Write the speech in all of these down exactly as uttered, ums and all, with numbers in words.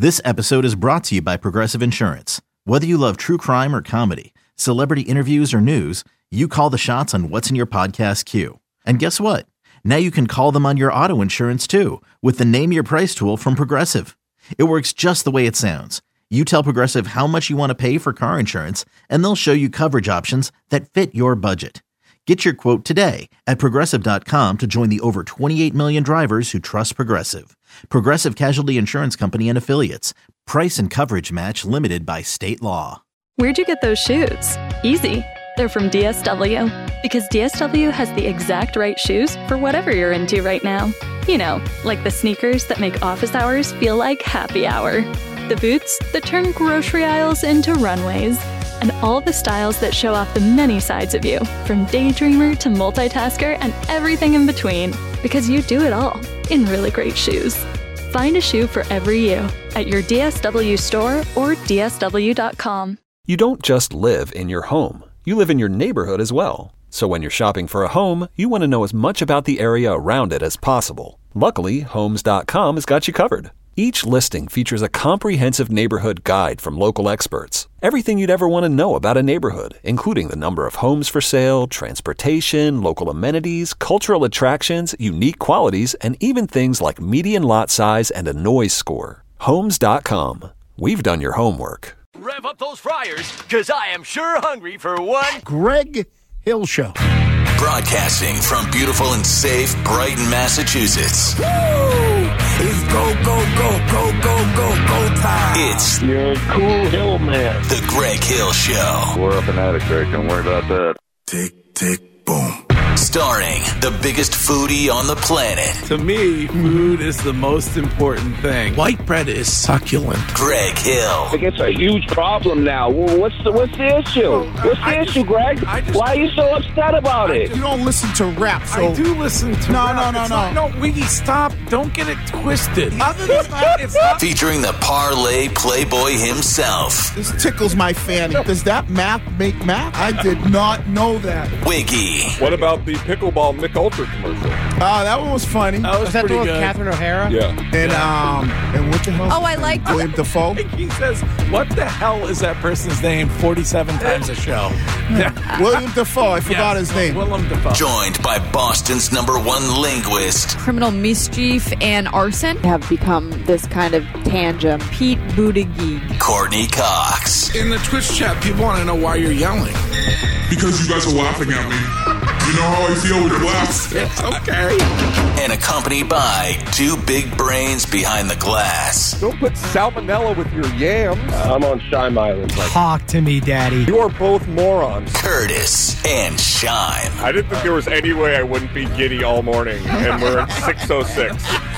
This episode is brought to you by Progressive Insurance. Whether you love true crime or comedy, celebrity interviews or news, you call the shots on what's in your podcast queue. And guess what? Now you can call them on your auto insurance too with the Name Your Price tool from Progressive. It works just the way it sounds. You tell Progressive how much you want to pay for car insurance, and they'll show you coverage options that fit your budget. Get your quote today at Progressive dot com to join the over twenty-eight million drivers who trust Progressive. Progressive Casualty Insurance Company and Affiliates. Price and coverage match limited by state law. Where'd you get those shoes? Easy. They're from D S W. Because D S W has the exact right shoes for whatever you're into right now. You know, like the sneakers that make office hours feel like happy hour. The boots that turn grocery aisles into runways. And all the styles that show off the many sides of you, from daydreamer to multitasker and everything in between. Because you do it all in really great shoes. Find a shoe for every you at your D S W store or D S W dot com. You don't just live in your home. You live in your neighborhood as well. So when you're shopping for a home, you want to know as much about the area around it as possible. Luckily, Homes dot com has got you covered. Each listing features a comprehensive neighborhood guide from local experts. Everything you'd ever want to know about a neighborhood, including the number of homes for sale, transportation, local amenities, cultural attractions, unique qualities, and even things like median lot size and a noise score. Homes dot com. We've done your homework. Rev up those fryers, because I am sure hungry for one Greg Hill Show. Broadcasting from beautiful and safe Brighton, Massachusetts. Woo! It's go, go, go, go, go, go, go time. It's You're a cool hill man. The Greg Hill Show. We're up and at it, Greg. Don't worry about that. Tick, tick, boom. Starring the biggest foodie on the planet. To me, food is the most important thing. White bread is succulent. Greg Hill. It's a huge problem now. Well, what's the what's the issue? What's the I issue, just, Greg? just, Why are you so upset about it? You don't listen to rap, so... I do listen to No, rap. no, no, it's no. Not, no, Wiggy, stop. Don't get it twisted. Other than that, it's not... Featuring the parlay playboy himself. This tickles my fanny. Does that math make math? I did not know that. Wiggy. What about the pickleball Mick Ultra commercial? Ah, uh, that one was funny. That was, was that pretty the one with good. Catherine O'Hara? Yeah. And, um, and what the hell? Oh, I liked it. William Dafoe? He says, what the hell is that person's name forty-seven times a show? William Dafoe. I forgot Yes, his name. Willem Dafoe. Joined by Boston's number one linguist. Criminal mischief and arson have become this kind of tangent. Pete Buttigieg. Courtney Cox. In the Twitch chat, people want to know why you're yelling. Because you guys are laughing at me. You know how I feel with your laughs? It's okay. And accompanied by two big brains behind the glass. Don't put salmonella with your yams. I'm on Shime Island. Talk to me, Daddy. You are both morons. Curtis and Shime. I didn't think there was any way I wouldn't be giddy all morning, and we're at six oh six.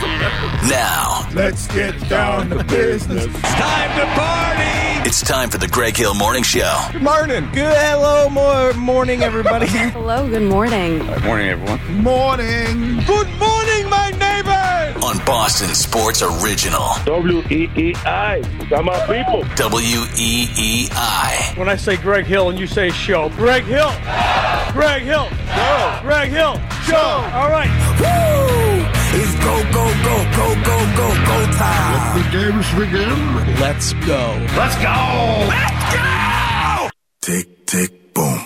Now, Let's get down to business. It's time to party! it's time for the Greg Hill Morning Show. Good morning. Good hello, more morning, everybody. Hello, good morning. Good morning, everyone. Morning. Good morning, my neighbors! On Boston Sports Original. W E E I. Got my people. W E E I. When I say Greg Hill and you say show, Greg Hill. Greg Hill. Show. Greg Hill. Show. All right. Woo! It's go, go, go, go, go, go, go time. The games begin. Let's go. Let's go! Let's go! Tick, tick, boom.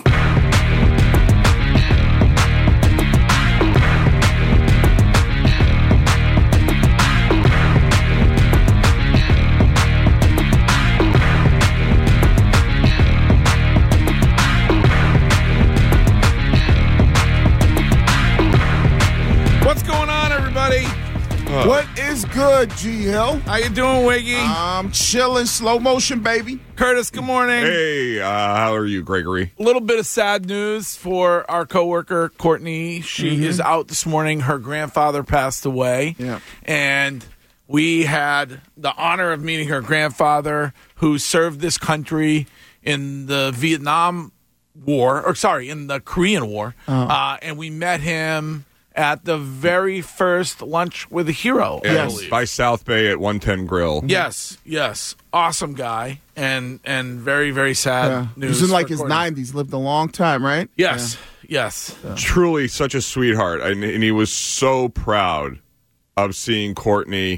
What's going on, everybody? What is good, G Hill? How you doing, Wiggy? I'm chilling, slow motion, baby. Curtis, good morning. Hey, uh, how are you, Gregory? A little bit of sad news for our coworker, Courtney. She Mm-hmm. is out this morning. Her grandfather passed away. Yeah. And we had the honor of meeting her grandfather, who served this country in the Vietnam War, or sorry, in the Korean War. Uh-huh. Uh, and we met him at the very first Lunch with a Hero. I Yes, believe. by South Bay at one ten Grill. Yes, yes. Awesome guy, and and very, very sad Yeah. He news. was in like for his Courtney. nineties, lived a long time, right? Yes, yes. Truly such a sweetheart, and, and he was so proud of seeing Courtney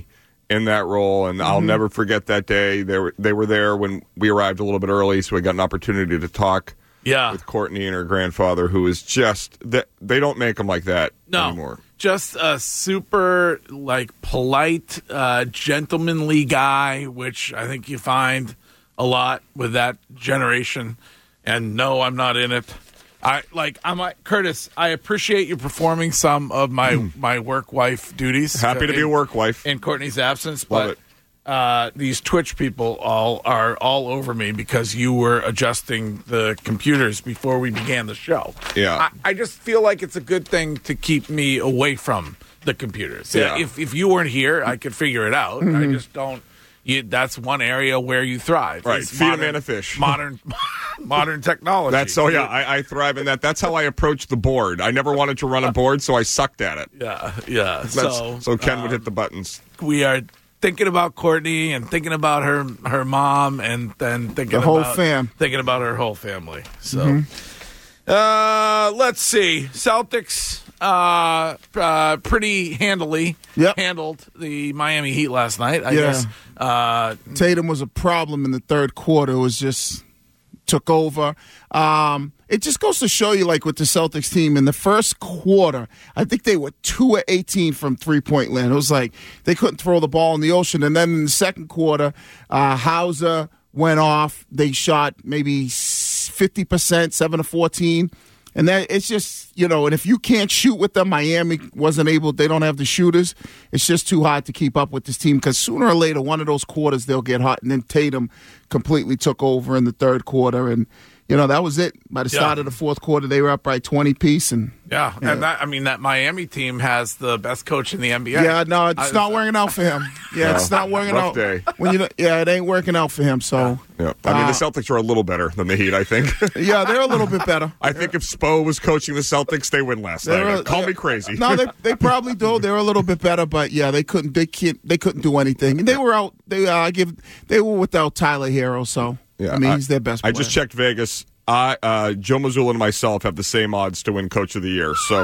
in that role, and mm-hmm. I'll never forget that day. They were they were there when we arrived a little bit early, so we got an opportunity to talk yeah. with Courtney and her grandfather, who is just they, they don't make them like that no, anymore. Just a super like polite, uh, gentlemanly guy, which I think you find a lot with that generation. And no, I'm not in it. I like I'm like Curtis. I appreciate you performing some of my, mm. my work wife duties. Happy to in, be a work wife in Courtney's absence. Love but it. Uh, these Twitch people all are all over me because you were adjusting the computers before we began the show. Yeah, I, I just feel like it's a good thing to keep me away from the computers. Yeah. If if you weren't here, I could figure it out. Mm-hmm. I just don't. You, that's one area where you thrive. Right, feed modern, a man a fish. Modern, modern technology. That's oh yeah, I, I thrive in that. That's how I approach the board. I never wanted to run a board, so I sucked at it. Yeah, yeah. That's, so so Ken um, would hit the buttons. We are thinking about Courtney and thinking about her her mom, and then thinking the whole about, fam, thinking about her whole family. So, mm-hmm. uh, let's see, Celtics. Uh, uh, pretty handily yep. handled the Miami Heat last night. I yeah. guess uh, Tatum was a problem in the third quarter. It was just took over. Um, it just goes to show you, like with the Celtics team in the first quarter, I think they were two of eighteen from three point land. It was like they couldn't throw the ball in the ocean. And then in the second quarter, uh, Hauser went off. They shot maybe fifty percent, seven to fourteen. And that it's just, you know, and if you can't shoot with them, Miami wasn't able, they don't have the shooters. It's just too hard to keep up with this team because sooner or later, one of those quarters, they'll get hot. And then Tatum completely took over in the third quarter. And, you know, that was it. By the start yeah. of the fourth quarter, they were up by twenty piece. And yeah, yeah. and that, I mean, that Miami team has the best coach in the N B A. Yeah, no, it's I, not working out for him. Yeah, no, it's not working rough out. Day. When you, yeah, it ain't working out for him. So, yeah. I mean, uh, the Celtics are a little better than the Heat, I think. Yeah, they're a little bit better. I think if Spo was coaching the Celtics, they win last they're night. A, Call me crazy. No, they they probably do. They're a little bit better, but yeah, they couldn't. They can't. They couldn't do anything. And they were out. They uh, give. They were without Tyler Hero. So yeah, I mean, I, he's their best player. I just checked Vegas. I, uh, Joe Mazzulla and myself have the same odds to win Coach of the Year. So,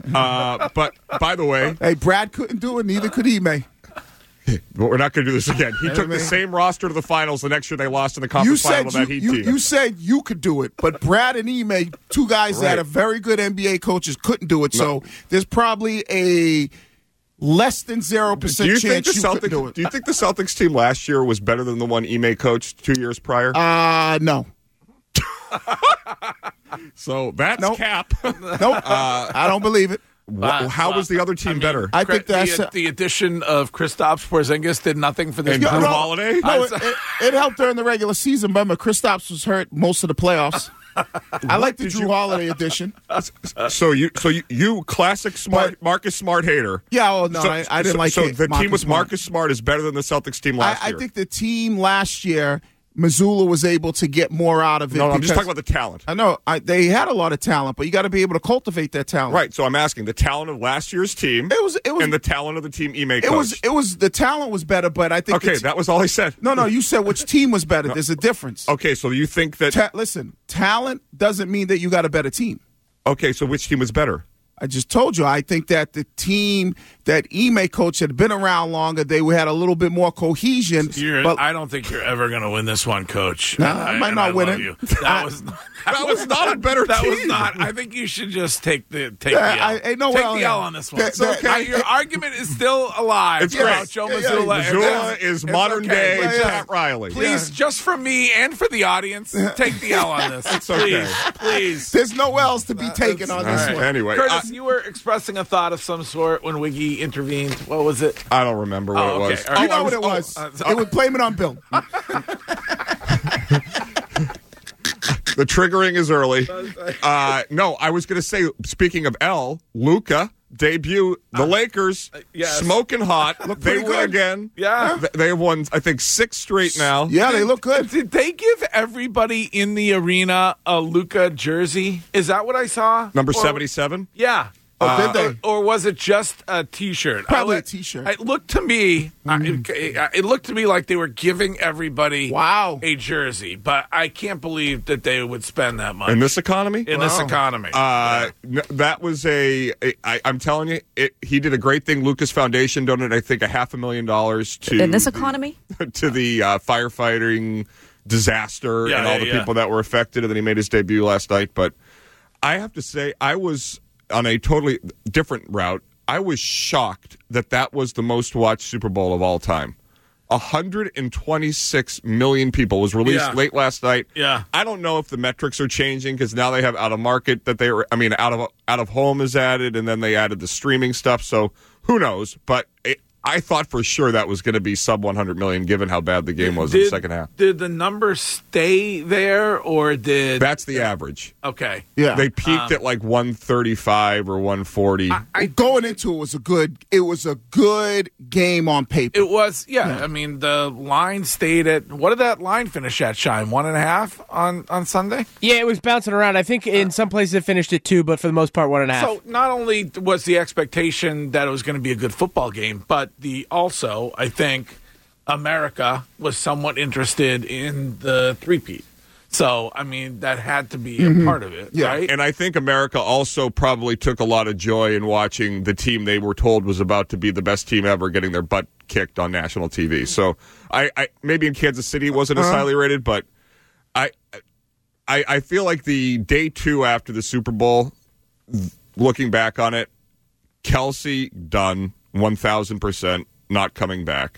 uh, but by the way, hey, Brad couldn't do it. Neither could Ime. We're not going to do this again. He took the same roster to the finals. The next year they lost in the conference final to that Heat you, team. You said you could do it, but Brad and Ime, two guys right. that are very good N B A coaches, couldn't do it. No. So there's probably a less than zero percent chance think the you Celtics, couldn't do it. Do you think the Celtics team last year was better than the one Ime coached two years prior? Uh, no. So that's nope. cap. Nope. Uh, I don't believe it. Uh, how was the other team I mean, better? I think that's the, the addition of Kristaps Porzingis did nothing for this. And Drew no, Holiday. No, it, it, it helped during the regular season. Remember, Kristaps was hurt most of the playoffs. I like the Drew you, Holiday edition. So you, so you, you classic smart but, Marcus Smart hater. Yeah, oh no, so, I, I didn't so, like so it. So the Marcus team with Smart. Marcus Smart is better than the Celtics team last I, year. I think the team last year, Mazzulla was able to get more out of it. No, because, I'm just talking about the talent. I know I, they had a lot of talent, but you got to be able to cultivate that talent. Right. So I'm asking the talent of last year's team. It was, it was, and the talent of the team Ime It coached. was, it was the talent was better, but I think okay, that was all I said. No, no, you said which team was better. No. There's a difference. Okay, so you think that? Ta- listen, talent doesn't mean that you got a better team. Okay, so which team was better? I just told you. I think that the team that Ime coach had been around longer. They had a little bit more cohesion. You're, but, I don't think you're ever going to win this one, Coach. Nah, I, I might not I win it. You. That I, was not, that, that was not a better that team. That was not. I think you should just take the take yeah, the L. I, I know take well, the yeah. L on this one. That, that, okay. I, your argument is still alive. It's great. Joe yeah, Mazzulla. yeah, Mazzulla is modern okay. day yeah, yeah. Pat Riley. Please, yeah. just for me and for the audience, take the L on this. It's please, okay. please. There's no L's to be uh, taken on this right. one. Anyway, Curtis, I, you were expressing a thought of some sort when Wiggy intervened. What was it? I don't remember what oh, it okay. was. Right. You know oh, what it was. Oh, uh, it would blame it on Bill. The triggering is early. Uh, no, I was going to say, speaking of L, Luka debut, the uh, Lakers, uh, yes. smoking hot. Look they win good. again. Yeah. They have won, I think, six straight now. Yeah, they look good. Did they give everybody in the arena a Luka jersey? Is that what I saw? Number or, seventy-seven? Yeah. Uh, or, or was it just a T-shirt? Probably I, a T-shirt. It looked to me, Mm. I, it, it looked to me like they were giving everybody wow. a jersey, but I can't believe that they would spend that much in this economy. In wow. this economy, uh, yeah. that was a. a I, I'm telling you, it, he did a great thing. Lucas Foundation donated, I think, a half a million dollars to in this economy the, to the uh, firefighting disaster yeah, and all yeah, the yeah. people that were affected, and then he made his debut last night. But I have to say, I was on a totally different route. I was shocked that that was the most watched Super Bowl of all time. one hundred twenty-six million people was released yeah. late last night. Yeah. I don't know if the metrics are changing because now they have out of market that they were, I mean, out of out of home is added, and then they added the streaming stuff. So who knows? But it, I thought for sure that was going to be sub one hundred million given how bad the game was did, in the second half. Did the number stay there, or did... That's the average. Okay. Yeah. They peaked Um, at like one thirty-five or one forty. I, I, Going into it was a good. It was a good game on paper. It was, yeah, Yeah. I mean, the line stayed at... What did that line finish at, Shine? One and a half on, on Sunday? Yeah, it was bouncing around. I think in some places it finished at two, but for the most part, one and a half. So not only was the expectation that it was going to be a good football game, but the also, I think, America was somewhat interested in the three-peat. So, I mean, that had to be Mm-hmm. a part of it, Yeah, right? and I think America also probably took a lot of joy in watching the team they were told was about to be the best team ever getting their butt kicked on national T V. So, I, I maybe in Kansas City it wasn't as Uh-huh. highly rated, but I, I, I feel like the day two after the Super Bowl, looking back on it, Kelsey done one thousand percent not coming back,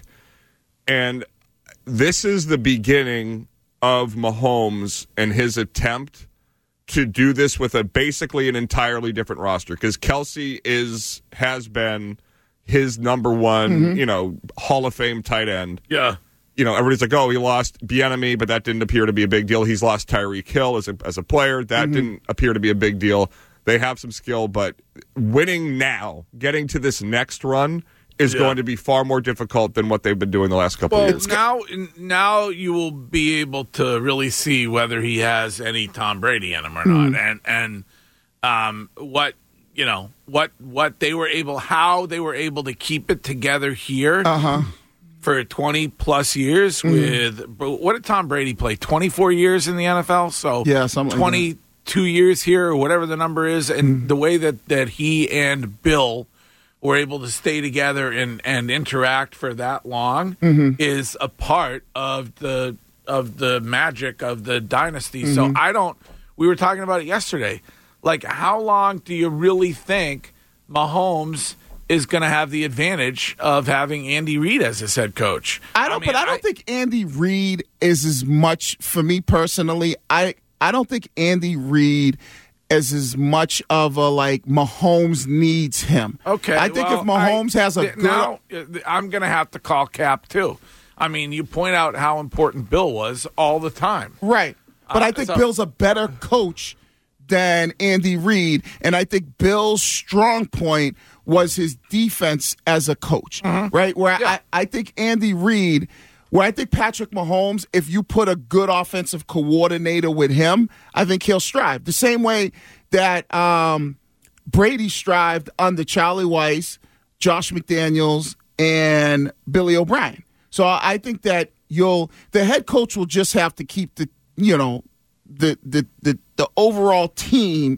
and this is the beginning of Mahomes and his attempt to do this with a basically an entirely different roster, because Kelsey is has been his number one, Mm-hmm. you know, Hall of Fame tight end. Yeah. You know, everybody's like, oh, he lost Bieniemy, but that didn't appear to be a big deal. He's lost Tyreek Hill as a as a player. That Mm-hmm. didn't appear to be a big deal. They have some skill, but winning now, getting to this next run, is Yeah. going to be far more difficult than what they've been doing the last couple Well, of years. now, now you will be able to really see whether he has any Tom Brady in him or not, and and um, what you know what what they were able, how they were able to keep it together here Uh-huh. for twenty plus years. With what did Tom Brady play? Twenty four years in the N F L, so Yeah, something like twenty two years here or whatever the number is, and the way that that he and Bill were able to stay together and, and interact for that long Mm-hmm. is a part of the of the magic of the dynasty. Mm-hmm. So I don't. We were talking about it yesterday. Like, how long do you really think Mahomes is going to have the advantage of having Andy Reid as his head coach? I don't, mean, but I don't think Andy Reid is as much for me personally. I I don't think Andy Reid is as much of a like Mahomes needs him. Okay, I think well, if Mahomes I, has a th- good, now uh, I'm going to have to call Cap too. I mean, you point out how important Bill was all the time. right, but Uh, I think so- Bill's a better coach than Andy Reid, and I think Bill's strong point was his defense as a coach, right? Where Yeah. I, I think Andy Reid, where I think Patrick Mahomes, if you put a good offensive coordinator with him, I think he'll strive. The same way that um, Brady strived under Charlie Weiss, Josh McDaniels, and Billy O'Brien. So I think that you'll the head coach will just have to keep the you know the the the, the overall team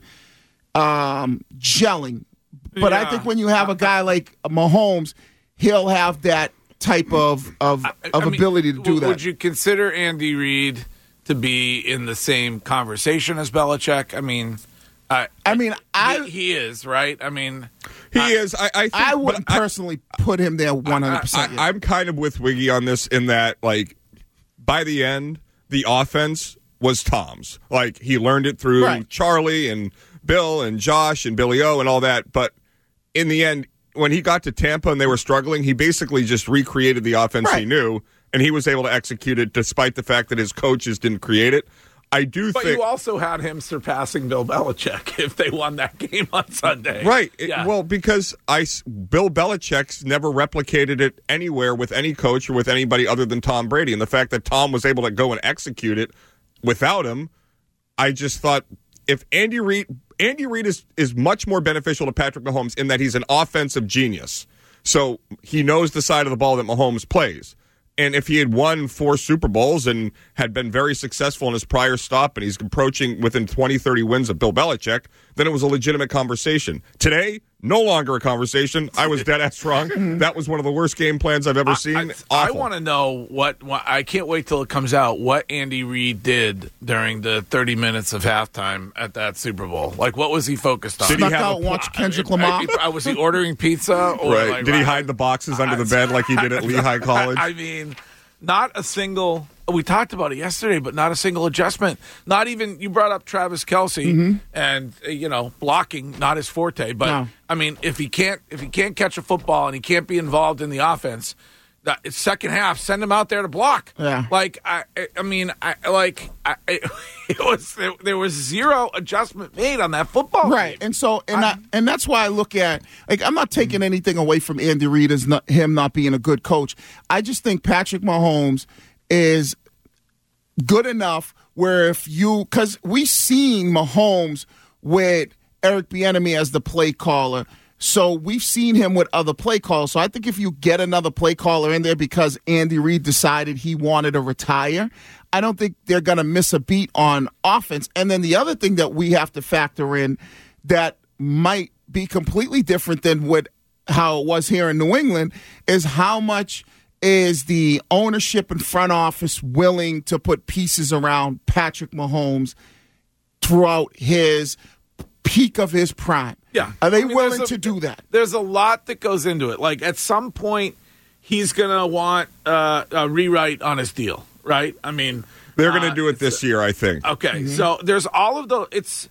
um, gelling. But I Yeah. think when you have a guy like Mahomes, he'll have that type of of, of I mean, ability to do w- that. Would you consider Andy Reid to be in the same conversation as Belichick? I mean, uh, I mean, I he, he is right. I mean, He I- is. I, I, think, I but wouldn't I- personally put him there one hundred percent. I, I'm kind of with Wiggy on this in that, like, by the end, the offense was Tom's. Like, he learned it through Right. Charlie and Bill and Josh and Billy O and all that. But in the end, when he got to Tampa and they were struggling, he basically just recreated the offense he Right. knew, and he was able to execute it despite the fact that his coaches didn't create it. I do but think. you also had him surpassing Bill Belichick if they won that game on Sunday, Right. It- Yeah. well, because I, s- Bill Belichick's never replicated it anywhere with any coach or with anybody other than Tom Brady. And the fact that Tom was able to go and execute it without him, I just thought if Andy Reid Andy Reid is is much more beneficial to Patrick Mahomes in that he's an offensive genius. So he knows the side of the ball that Mahomes plays. And if he had won four Super Bowls and had been very successful in his prior stop and he's approaching within twenty, thirty wins of Bill Belichick, then it was a legitimate conversation. Today, no longer a conversation. I was dead ass wrong. That was one of the worst game plans I've ever I, seen. I, I want to know what, what – I can't wait till it comes out what Andy Reid did during the thirty minutes of halftime at that Super Bowl. Like, what was he focused on? Did he have a, watch Kendrick Lamar? I, I, was he ordering pizza? Or right. like, did he right, hide the boxes under the bed like he did at Lehigh College? I mean, not a single – we talked about it yesterday, but not a single adjustment. Not even – you brought up Travis Kelce mm-hmm. and, uh, you know, blocking, not his forte. But, no. I mean, if he can't if he can't catch a football and he can't be involved in the offense, that it's second half, send him out there to block. Yeah. Like, I I mean, I like, I, it, it was there was zero adjustment made on that football Right. game. And so, and I, and that's why I look at, like, I'm not taking anything away from Andy Reid as not, him not being a good coach. I just think Patrick Mahomes is good enough where if you, because we've seen Mahomes with Eric Bieniemy as the play caller. So we've seen him with other play callers. So I think if you get another play caller in there because Andy Reid decided he wanted to retire, I don't think they're going to miss a beat on offense. And then the other thing that we have to factor in that might be completely different than what how it was here in New England is how much is the ownership and front office willing to put pieces around Patrick Mahomes throughout his peak of his prime. Yeah. Are they I mean, willing a, to do that? There's a lot that goes into it. Like, at some point, he's going to want uh, a rewrite on his deal, right? I mean, they're going to uh, do it this year, I think. Okay. Mm-hmm. So there's all of the, it's,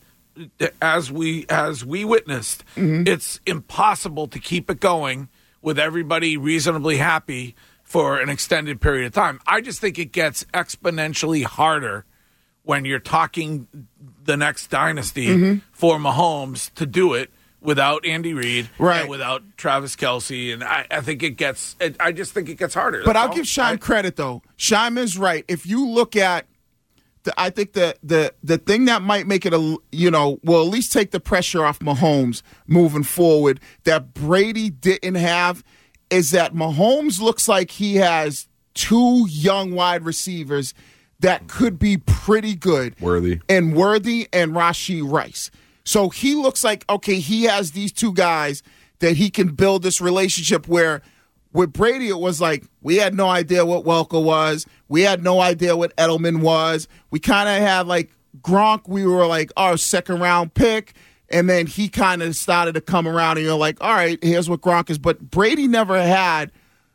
as we, as we witnessed, mm-hmm. it's impossible to keep it going with everybody reasonably happy for an extended period of time. I just think it gets exponentially harder when you're talking the next dynasty mm-hmm. for Mahomes to do it without Andy Reid right. and without Travis Kelce. And I, I think it gets, it, I just think it gets harder. But That's I'll all. give Shime I, credit, though. Shime is right. If you look at, the, I think the, the, the thing that might make it, a, you know, will at least take the pressure off Mahomes moving forward that Brady didn't have is that Mahomes looks like he has two young wide receivers that could be pretty good. Worthy. And Worthy and Rashee Rice. So he looks like, okay, he has these two guys that he can build this relationship where with Brady it was like we had no idea what Welker was. We had no idea what Edelman was. We kind of had like Gronk, we were like our second round pick. And then he kind of started to come around and you're like, all right, here's what Gronk is. But Brady never had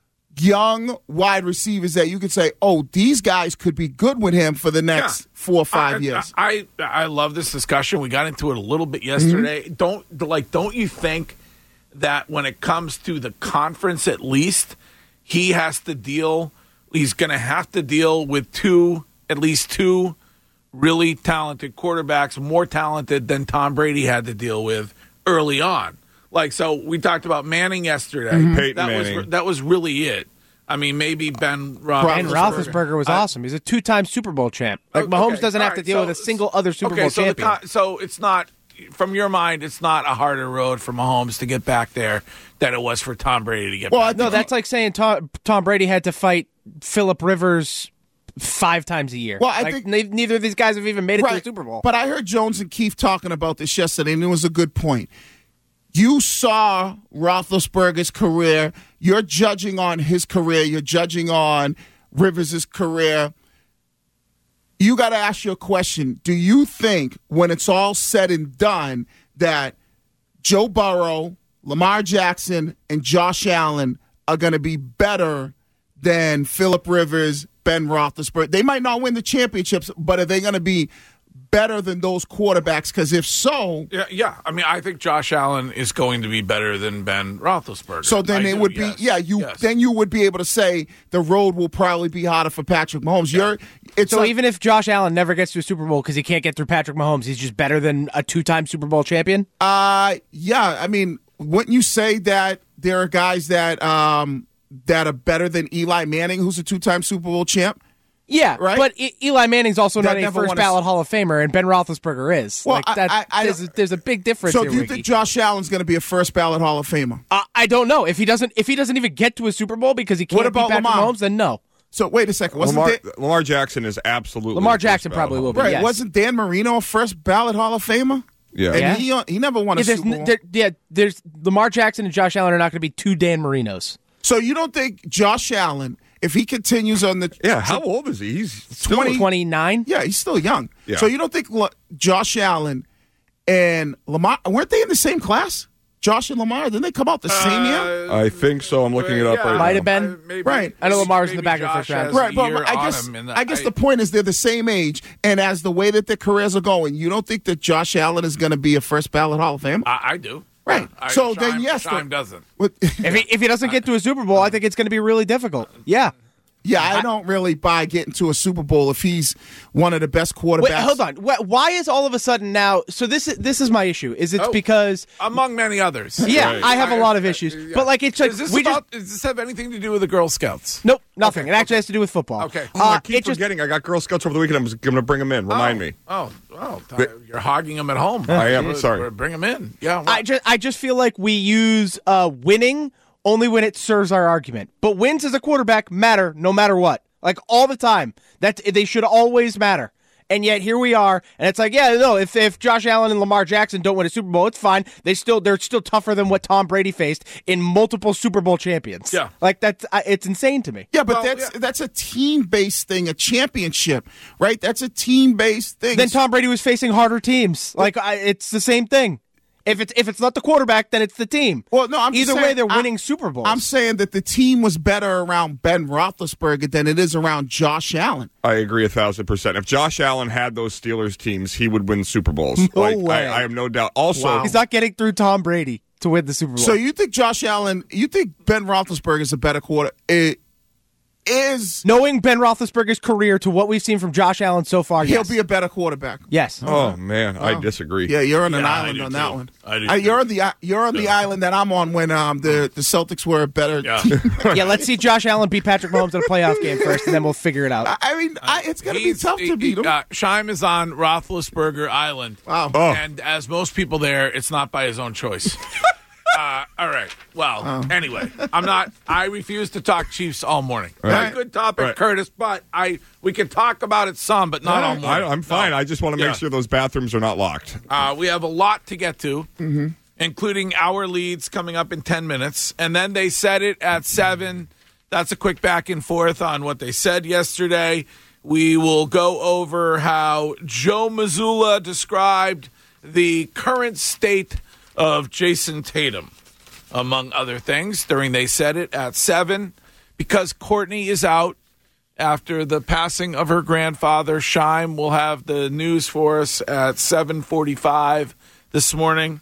young wide receivers that you could say, oh, these guys could be good with him for the next yeah. four or five I, years. I, I I love this discussion. We got into it a little bit yesterday. Mm-hmm. Don't like don't you think that when it comes to the conference at least, he has to deal he's gonna have to deal with two, at least two really talented quarterbacks, more talented than Tom Brady had to deal with early on. Like, so we talked about Manning yesterday. Mm-hmm. Peyton that Manning. was that was really it. I mean, maybe Ben Roethlisberger. Ben Roethlisberger was I, awesome. He's a two-time Super Bowl champ. Like okay, Mahomes doesn't have right, to deal so, with a single other Super okay, Bowl so champion. The, so it's not, from your mind, it's not a harder road for Mahomes to get back there than it was for Tom Brady to get well, back. No, there. that's like saying Tom, Tom Brady had to fight Phillip Rivers five times a year. Well, I like, think ne- neither of these guys have even made it right, to the Super Bowl. But I heard Jones and Keith talking about this yesterday, and it was a good point. You saw Roethlisberger's career. You're judging on his career. You're judging on Rivers' career. You got to ask your question. Do you think when it's all said and done that Joe Burrow, Lamar Jackson, and Josh Allen are going to be better than Phillip Rivers, Ben Roethlisberger? They might not win the championships, but are they going to be better than those quarterbacks? Because if so, yeah, yeah, I mean, I think Josh Allen is going to be better than Ben Roethlisberger. So then I it do, would be, yes, yeah, you yes. then you would be able to say the road will probably be harder for Patrick Mahomes. Yeah. You're, it's so like, even if Josh Allen never gets to a Super Bowl because he can't get through Patrick Mahomes, he's just better than a two-time Super Bowl champion. Uh, yeah, I mean, wouldn't you say that there are guys that um that are better than Eli Manning, who's a two-time Super Bowl champ? Yeah, right? but e- Eli Manning's also That not a never first won a- ballot Hall of Famer, and Ben Roethlisberger is. Well, like I- that, I- I there's, don't- there's a big difference So here, do you Ricky. think Josh Allen's going to be a first ballot Hall of Famer? Uh, I don't know. If he doesn't if he doesn't even get to a Super Bowl because he can't What about beat Patrick Lamar? Mahomes, then no. So wait a second. Wasn't Lamar, Dan, Lamar Jackson is absolutely Lamar the first Jackson ballot probably will be, Hall of right? yes. Wasn't Dan Marino a first ballot Hall of Famer? Yeah. And Yeah. he uh, he never won a Yeah, there's, Super n- Bowl. there, yeah, there's Lamar Jackson and Josh Allen are not going to be two Dan Marinos. So you don't think Josh Allen, if he continues on the Yeah, how old is he? He's still twenty twenty-nine? Yeah, he's still young. Yeah. So you don't think La- Josh Allen and Lamar weren't they in the same class? Josh and Lamar, didn't they come out the same year? I think so. I'm looking it up right Might now. have been. Uh, maybe, Right. I know Lamar's in the maybe back of the Josh first round. has a Right, but year I on guess him in the- I guess the point is they're the same age, and as the way that their careers are going, you don't think that Josh Allen is going to be a first ballot Hall of Fame? I, I do. Right. I, So Shime, then, yes, Shime the- doesn't. What- If he if he doesn't get to a Super Bowl, I think it's going to be really difficult. Yeah. yeah, I don't really buy getting to a Super Bowl if he's one of the best quarterbacks. Wait, hold on. Wh- Why is all of a sudden now? So this is this is my issue. Is it's Oh. because Among many others. yeah, Right. I have a lot of issues, Yeah. but like it's like Is this we about, just does this have anything to do with the Girl Scouts? nope, nothing. Okay, It actually okay. has to do with football. Okay. Oh, I Uh, keep it just forgetting. I got Girl Scouts over the weekend. I'm going to bring them in. Remind oh. me. Oh, oh, you're hogging them at home. I am. We're- Sorry. we're- Bring them in. Yeah. well, I just I just feel like we use uh, winning only when it serves our argument. But wins as a quarterback matter no matter what. Like all the time. That they should always matter. And yet here we are, and it's like, yeah, no, if if Josh Allen and Lamar Jackson don't win a Super Bowl, it's fine. They still they're still tougher than what Tom Brady faced in multiple Super Bowl champions. Yeah. Like that's uh, it's insane to me. Yeah, but Well, that's yeah. that's a team-based thing, a championship, right? That's a team-based thing. Then Tom Brady was facing harder teams. Like I, it's the same thing. If it's if it's not the quarterback, then it's the team. Well, no, I'm just either way saying- they're I- winning Super Bowls. I'm saying that the team was better around Ben Roethlisberger than it is around Josh Allen. I agree a thousand percent. If Josh Allen had those Steelers teams, he would win Super Bowls. No like, way. I, I have no doubt. Also, He's not getting through Tom Brady to win the Super Bowl. So you think Josh Allen? You think Ben Roethlisberger is a better quarter? It is knowing Ben Roethlisberger's career to what we've seen from Josh Allen so far, he'll yes. be a better quarterback. yes. oh man, I disagree. Yeah, you're on an Yeah, I island do on too. that one. I do Uh, too. you're on the you're on the island that I'm on when um the, the Celtics were a better Yeah. team. Yeah, let's see Josh Allen beat Patrick Mahomes in a playoff game first, and then we'll figure it out. I, I mean, I, it's gonna be He's- tough he- to beat he- him. Uh, Shime is on Roethlisberger Island. Wow. Oh. And as most people there, it's not by his own choice. uh, all right. Well, Oh. anyway, I'm not. I refuse to talk Chiefs all morning. Right. A good topic, Right. Curtis, but I we can talk about it some, but not all I, morning. I'm fine. No. I just want to make Yeah. sure those bathrooms are not locked. Uh, we have a lot to get to, Mm-hmm. including our leads coming up in ten minutes. And then they said it at seven. That's a quick back and forth on what they said yesterday. We will go over how Joe Mazzulla described the current state of Jason Tatum, among other things, during They Said It at seven. Because Courtney is out after the passing of her grandfather, Shime will have the news for us at seven forty-five this morning.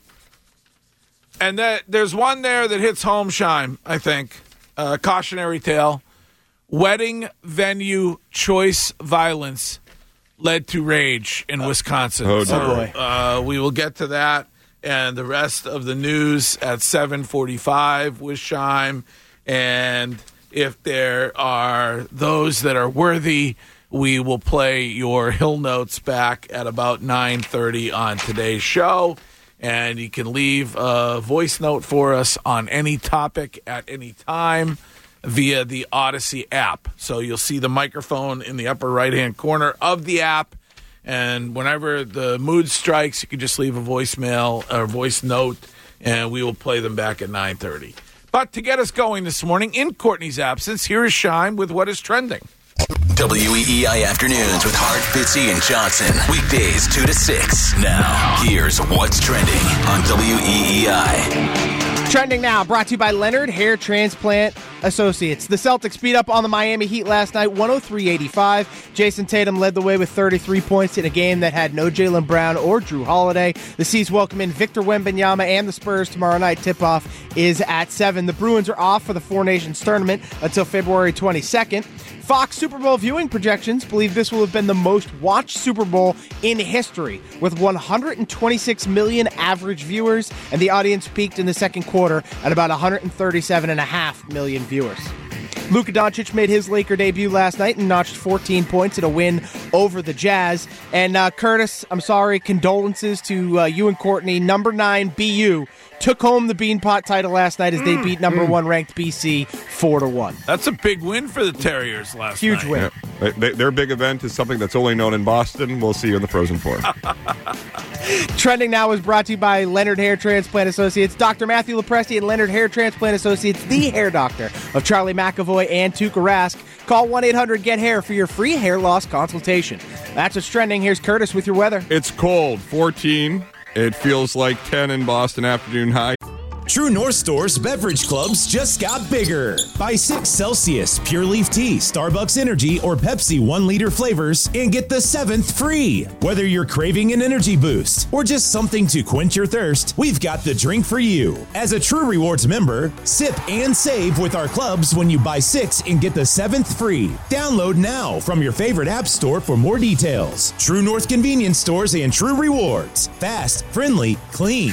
And that, there's one there that hits home, Shime, I think. Uh, cautionary tale. Wedding venue choice violence led to rage in Wisconsin. Oh, so, dear. uh, we will get to that and the rest of the news at seven forty-five with Shime. And if there are those that are worthy, we will play your Hill Notes back at about nine thirty on today's show. And you can leave a voice note for us on any topic at any time via the Odyssey app. So you'll see the microphone in the upper right-hand corner of the app. And whenever the mood strikes, you can just leave a voicemail or voice note, and we will play them back at nine thirty. But to get us going this morning, in Courtney's absence, here is Shime with what is trending. W E E I Afternoons with Hart, Fitzy, and Johnson. Weekdays two to six. Now, here's what's trending on W E E I. Trending now, brought to you by Leonard Hair Transplant Associates. The Celtics beat up on the Miami Heat last night, one oh three eighty-five. Jason Tatum led the way with thirty-three points in a game that had no Jaylen Brown or Drew Holiday. The C's welcome in Victor Wembanyama and the Spurs tomorrow night. Tip-off is at seven. The Bruins are off for the Four Nations Tournament until February twenty-second. Fox Super Bowl viewing projections believe this will have been the most watched Super Bowl in history, with one hundred twenty-six million average viewers, and the audience peaked in the second quarter at about one hundred thirty-seven point five million viewers. Luka Doncic made his Laker debut last night and notched fourteen points in a win over the Jazz. And uh, Curtis, I'm sorry, condolences to uh, you and Courtney. Number nine B U took home the Beanpot title last night as they beat number one ranked B C four to one. That's a big win for the Terriers last Huge night. win. Yeah. They, their big event is something that's only known in Boston. We'll see you in the Frozen Four. Trending Now is brought to you by Leonard Hair Transplant Associates. Doctor Matthew Lepresti and Leonard Hair Transplant Associates, the hair doctor of Charlie McAvoy and Tuukka Rask. Call one eight hundred get hair for your free hair loss consultation. That's what's trending. Here's Curtis with your weather. It's cold, fourteen. It feels like ten in Boston afternoon high. True North Store's beverage clubs just got bigger. Buy six Celsius, Pure Leaf Tea, Starbucks Energy, or Pepsi one liter flavors and get the seventh free. Whether you're craving an energy boost or just something to quench your thirst, we've got the drink for you. As a True Rewards member, sip and save with our clubs when you buy six and get the seventh free. Download now from your favorite app store for more details. True North Convenience Stores and True Rewards. Fast, friendly, clean.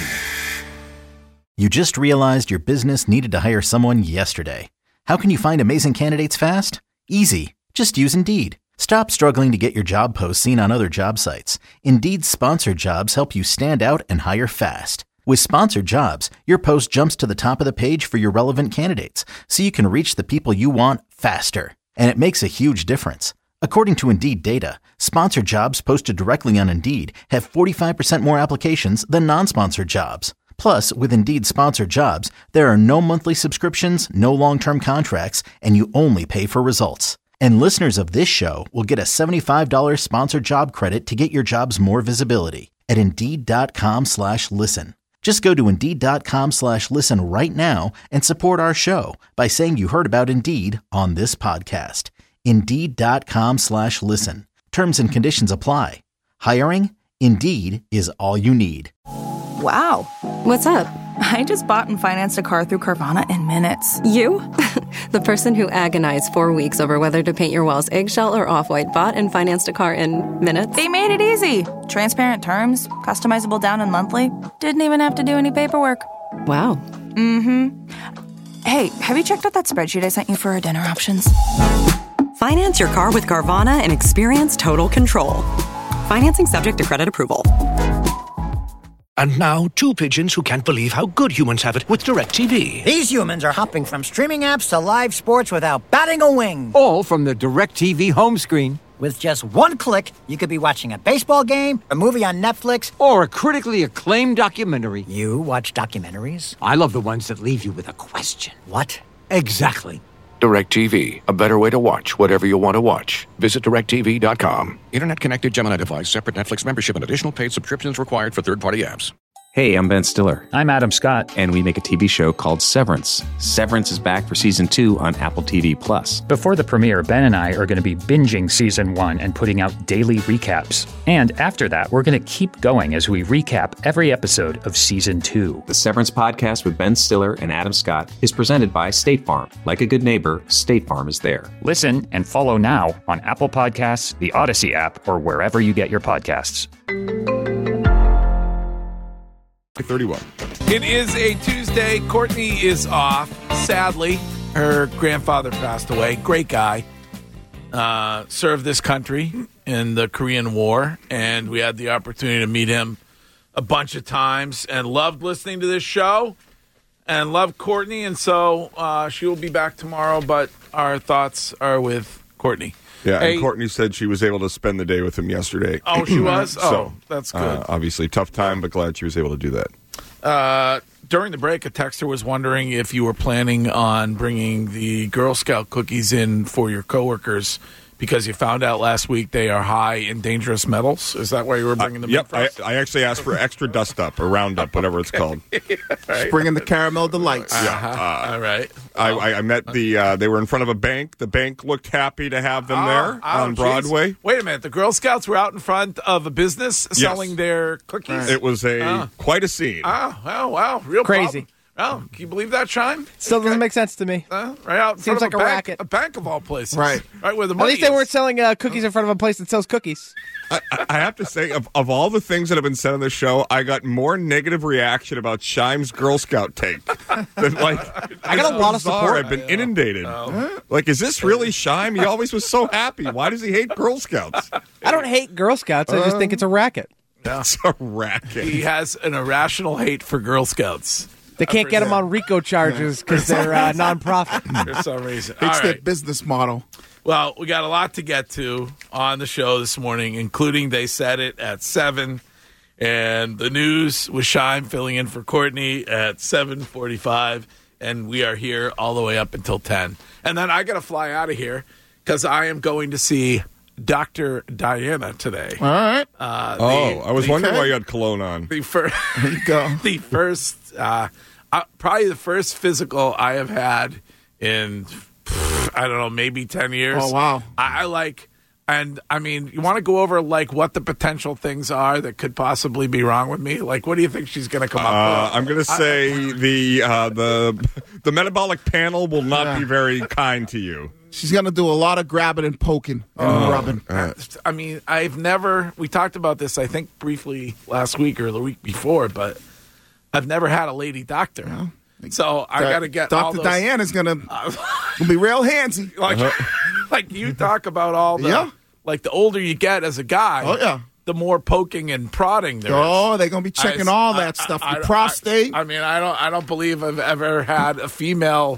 You just realized your business needed to hire someone yesterday. How can you find amazing candidates fast? Easy. Just use Indeed. Stop struggling to get your job posts seen on other job sites. Indeed's sponsored jobs help you stand out and hire fast. With sponsored jobs, your post jumps to the top of the page for your relevant candidates, so you can reach the people you want faster. And it makes a huge difference. According to Indeed data, sponsored jobs posted directly on Indeed have forty-five percent more applications than non-sponsored jobs. Plus, with Indeed sponsored jobs, there are no monthly subscriptions, no long-term contracts, and you only pay for results. And listeners of this show will get a seventy-five dollars sponsored job credit to get your jobs more visibility at Indeed.com slash listen. Just go to Indeed.com slash listen right now and support our show by saying you heard about Indeed on this podcast. Indeed.com slash listen. Terms and conditions apply. Hiring? Indeed is all you need. Wow. What's up? I just bought and financed a car through Carvana in minutes. You? The person who agonized four weeks over whether to paint your walls eggshell or off-white bought and financed a car in minutes? They made it easy. Transparent terms, customizable down and monthly. Didn't even have to do any paperwork. Wow. Mm-hmm. Hey, have you checked out that spreadsheet I sent you for our dinner options? Finance your car with Carvana and experience total control. Financing subject to credit approval. And now, two pigeons who can't believe how good humans have it with DirecTV. These humans are hopping from streaming apps to live sports without batting a wing. All from the DirecTV home screen. With just one click, you could be watching a baseball game, a movie on Netflix, or a critically acclaimed documentary. You watch documentaries? I love the ones that leave you with a question. What? Exactly. DirecTV, a better way to watch whatever you want to watch. Visit direct T V dot com. Internet-connected Gemini device, separate Netflix membership, and additional paid subscriptions required for third-party apps. Hey, I'm Ben Stiller. I'm Adam Scott. And we make a T V show called Severance. Severance is back for season two on Apple T V Plus. Before the premiere, Ben and I are going to be binging season one and putting out daily recaps. And after that, we're going to keep going as we recap every episode of season two. The Severance podcast with Ben Stiller and Adam Scott is presented by State Farm. Like a good neighbor, State Farm is there. Listen and follow now on Apple Podcasts, the Odyssey app, or wherever you get your podcasts. thirty-one. It is a Tuesday. Courtney is off. Sadly, her grandfather passed away. Great guy. Uh, served this country in the Korean War, and we had the opportunity to meet him a bunch of times and loved listening to this show and loved Courtney. And so uh, she will be back tomorrow, but our thoughts are with Courtney. Yeah, hey, and Courtney said she was able to spend the day with him yesterday. Oh, she was? so, Oh, that's good. Uh, obviously, tough time, but glad she was able to do that. Uh, during the break, a texter was wondering if you were planning on bringing the Girl Scout cookies in for your coworkers because you found out last week they are high in dangerous metals. Is that why you were bringing them uh, in for Yep, us? I, I actually asked for extra dust up or roundup, whatever it's called. yeah, right. Bringing the caramel delights. Uh-huh. Uh, All right. I, I, I met the, uh, they were in front of a bank. The bank looked happy to have them oh, there oh, on Broadway. Geez. Wait a minute. The Girl Scouts were out in front of a business yes. selling their cookies? It was a oh. quite a scene. Oh, wow, wow. Real Crazy. Problem. Oh, can you believe that, Sean? Still doesn't make sense to me. Uh, right out in Seems front like of a a bank, racket. A bank of all places. Right. Right where the At money least they is. weren't selling uh, cookies in front of a place that sells cookies. I, I have to say, of, of all the things that have been said on the show, I got more negative reaction about Shime's Girl Scout take. That, like, I got a lot of bizarre. support. I've been inundated. Like, is this really Shime? He always was so happy. Why does he hate Girl Scouts? I don't hate Girl Scouts. I just think it's a racket. It's a racket. He has an irrational hate for Girl Scouts. They can't get them on RICO charges because they're uh, nonprofit. For some reason. It's All their right. business model. Well, we got a lot to get to on the show this morning, including They Said It at seven. And the news with Shime filling in for Courtney at seven forty-five. And we are here all the way up until ten. And then I got to fly out of here because I am going to see Doctor Diana today. All right. Uh, oh, the, I was the, wondering why you had cologne on. The first, there you go. the first, uh, uh, probably the first physical I have had in, I don't know, maybe ten years. Oh, wow. I, I like, and I mean, you want to go over like what the potential things are that could possibly be wrong with me? Like, what do you think she's going to come Uh, up with? I'm going to say I, the uh, the the metabolic panel will not Yeah. be very kind to you. She's going to do a lot of grabbing and poking and Oh, rubbing. uh, I mean, I've never, we talked about this, I think, briefly last week or the week before, but I've never had a lady doctor. Yeah. So I Di- got to get Doctor all those, Diana's going to be real handsy. like, like you talk about all the, Yeah. like the older you get as a guy, Oh, yeah. the more poking and prodding there is. Oh, they're going to be checking I- all I- that stuff. I- Your I- prostate. I, I mean, I don't, I don't believe I've ever had a female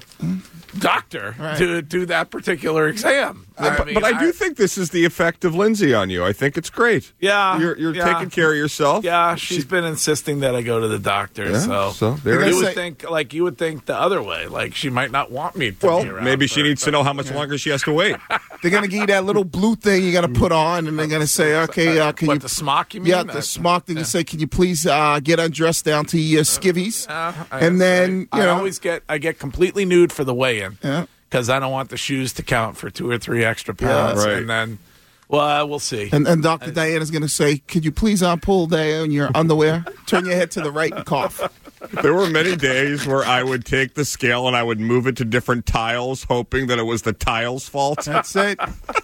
doctor Right. to do that particular exam. Yeah, but, mean, but I do think this is the effect of Lindsay on you. I think it's great. Yeah, You're, you're yeah. taking care of yourself. Yeah, she's been insisting that I go to the doctor. Yeah, so, so there it you is. would Say- think, like you would think the other way. Like she might not want me to be Well, around maybe she for- needs to know how much longer she has to wait. They're going to give you that little blue thing you're going to put on, and they're going to say, okay, uh, can what, you... the smock, you mean? Yeah, the smock. They can say, can you please uh, get undressed down to your skivvies? Uh, I- and then, I, you I know... always get I get completely nude for the weigh-in. Yeah. Because I don't want the shoes to count for two or three extra pounds. right. And then, well, we'll see. And, and Doctor Diana's going to say, could you please uh, pull down your underwear? Turn your head to the right and cough. There were many days where I would take the scale and I would move it to different tiles, hoping that it was the tile's fault. That's it.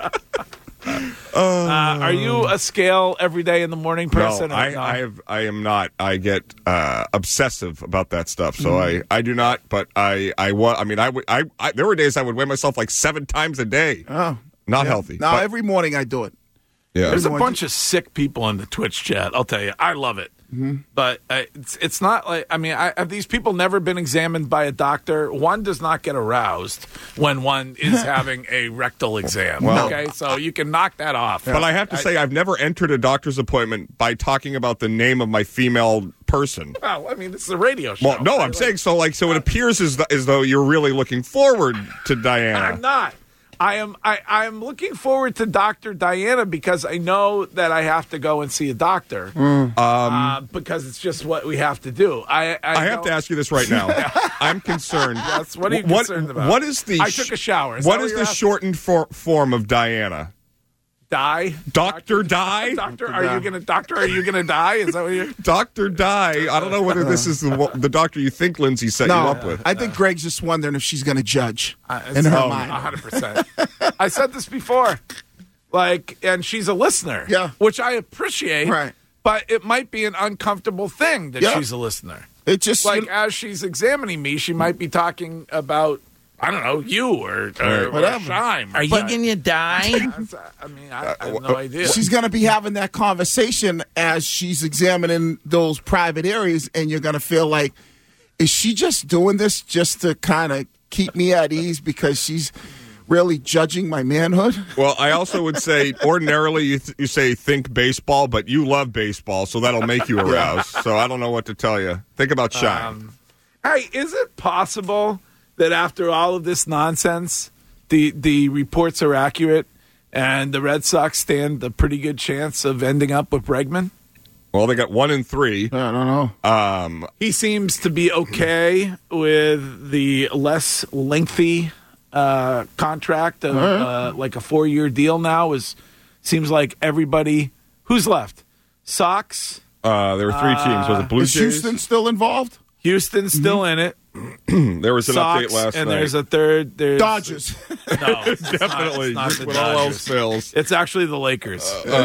Uh, are you a scale every day in the morning person? No, or I, no? I have. I am not. I get uh, obsessive about that stuff, so I, I do not. But I, I wa- I mean, I would. I, I there were days I would weigh myself like seven times a day. Oh, Not yeah. healthy. No, but- every morning I do it. yeah. There's a Everyone bunch of sick people in the Twitch chat. I'll tell you, I love it. Mm-hmm. But uh, it's it's not like I mean, I, have these people never been examined by a doctor? One does not get aroused when one is having a rectal exam. Well- okay, so you can knock that off. But I have to say, I've never entered a doctor's appointment by talking about the name of my female person. Well, I mean, this is a radio show. Well, no, I'm saying so. Like, so it appears as, th- as though you're really looking forward to Diana. I'm not. I am. I, I am looking forward to Doctor Diana because I know that I have to go and see a doctor. Um, uh, because it's just what we have to do. I. I, I have to ask you this right now. I'm concerned. Yes, what are you What- concerned about? What is the? I took a shower. Is what that is what the you're shortened for, form of Diana? Die. Doctor Die. Doctor, are you gonna? Doctor, are you gonna die? Is that what you're? Doctor Die. I don't know whether this is the the doctor you think Lindsay set No, you up with. I think Greg's just wondering if she's going to judge Uh, in her oh, mind. one hundred percent. I said this before, like, and she's a listener, Yeah. which I appreciate, Right. But it might be an uncomfortable thing that Yeah. she's a listener. It just Like as she's examining me, she might be talking about I don't know you or, or, or Whatever. Shime. Are you But- going to die? I mean, I, I have no idea. She's going to be having that conversation as she's examining those private areas, and you're going to feel like, is she just doing this just to kind of keep me at ease because she's really judging my manhood? Well, I also would say ordinarily you, th- you say think baseball, but you love baseball, so that'll make you aroused. So I don't know what to tell you. Think about Shine. Um, hey, is it possible that after all of this nonsense, the the reports are accurate and the Red Sox stand a pretty good chance of ending up with Bregman? Well, they got one and three. I don't know. Um, He seems to be okay with the less lengthy uh, contract of uh, like a four-year deal now. Is seems like everybody who's left. Sox. uh, there were three teams. Was it Blue Is Jays? Houston still involved? Houston's still in it. There was an Sox, update last and night. there's a third. There's, Dodgers. No, it's Definitely. Not, it's not the When all else Dodgers. fails. It's actually the Lakers.